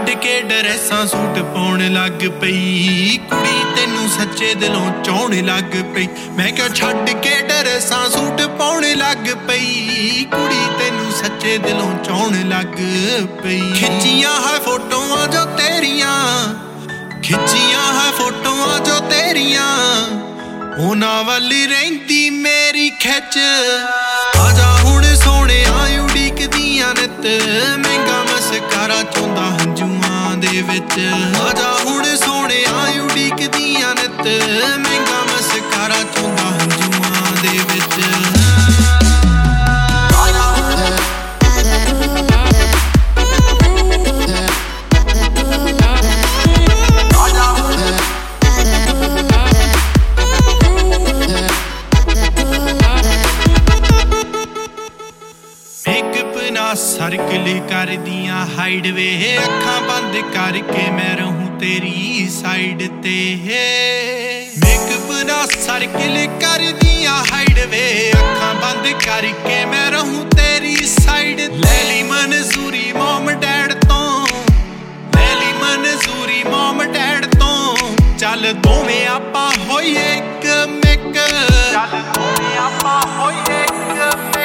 छड्ड के ड्रैसां सूट पाउण लग पई कुड़ी तैनू सच्चे दिलों चाहण लग पई। मैं क्या छड्ड के ड्रैसां सूट पाउण लग पई कुड़ी तैनू सच्चे दिलों चाहण लग पई। खिच्चियां है फोटोआं जो तेरियां खिच्चियां है फोटोआं जो तेरियां उन्हां वाली रहिंदी मेरी खिच। आजा हुण सोहणिया उड़ीकदियां नित महंगा मस्कारा चौंदा हंझूआं दे विच। आजा हुण सोहणिया उड़ीकदियां नित महंगा मस्कारा चौंदा हंझूआं दे विच। सर्कल कर दियां हाइड वे अखां बंद करके मैं रहूं तेरी साइड ते। मेकअप ना सर्कल कर दियां हाइड वे अखां बंद करके मैं रहूं तेरी साइड। ले ली मंजूरी मॉम डैड तो ले ली मंजूरी मॉम डैड तो चल दोवें आपां होइए इक मिक। चल दोवें आपां होइए इक मिक।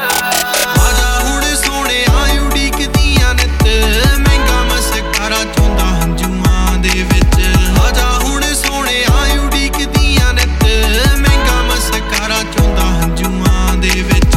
महंगा मस्कारा चौंदा हंझूआं दे विच। आजा हुण सोहणिया उड़ीकदियां नित महंगा मस्कारा चौंदा हंझूआं दे विच।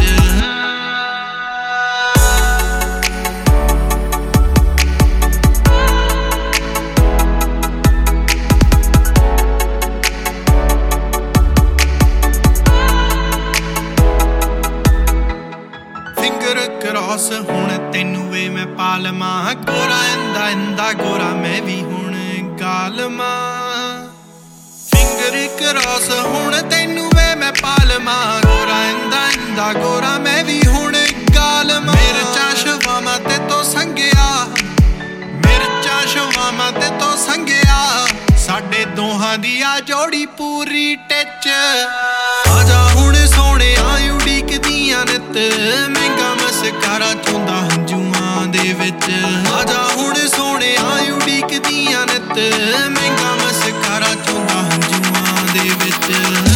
फिंगर क्रॉस हुण तैनू वे मैं पालमा गोरा इंदा इंदा गोरा मैं भी हुण गालमा। फिंगर क्रॉस हुण तैनू वे मैं पालमा गोरा इंदा इंदा गोरा मैं भी हुण गालमा। मिर्चा शवामा ते तो संगिया मिर्चा शवामा ते तो संगिया साडे दोहां दी आ जोड़ी पूरी टिच। आजा हुण सोहणिया उड़ीकदियां नित महंगा मस्कारा चौंदा हंझूआं दे विच। आजा हुण सोहणिया उड़ीकदियां नित महंगा मस्कारा चौंदा हंझूआं दे विच।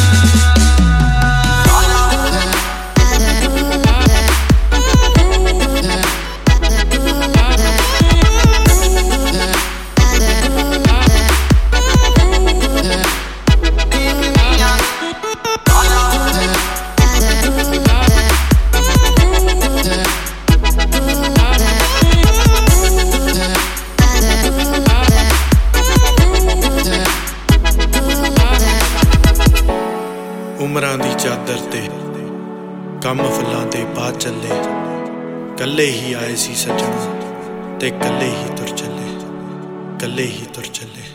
उमरां दी चादर ते कम फुल्लां ते पा चले कल्ले ही आए सी सजना ते कल्ले ही तुर चले कल्ले ही तुर चले।